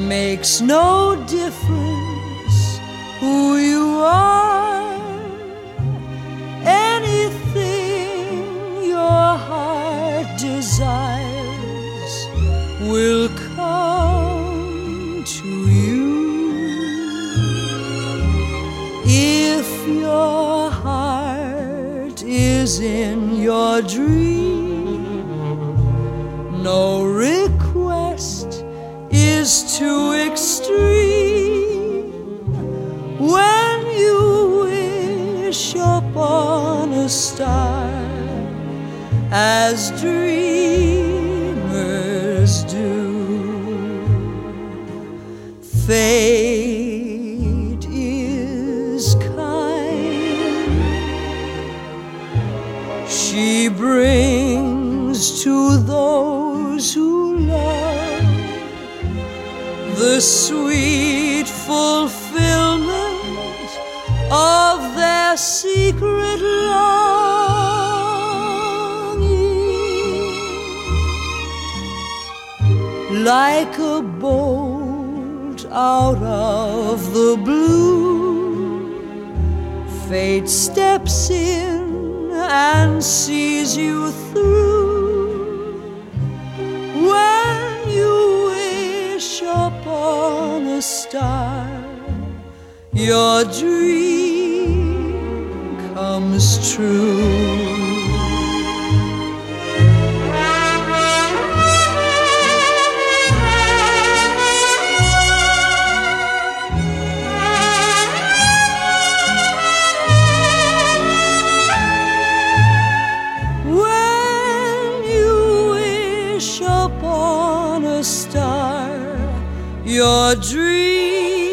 makes no difference who you are. Anything your heart desires will come to you. If your heart is in your dream, no request is too extreme. When you wish upon a star, as dreamers do, fate is kind. She brings to those who love the sweet fulfillment of their secret longing. Like a bolt out of the blue, fate steps in and sees you through. When you wish upon a star, your dream comes true. Upon a star, your dream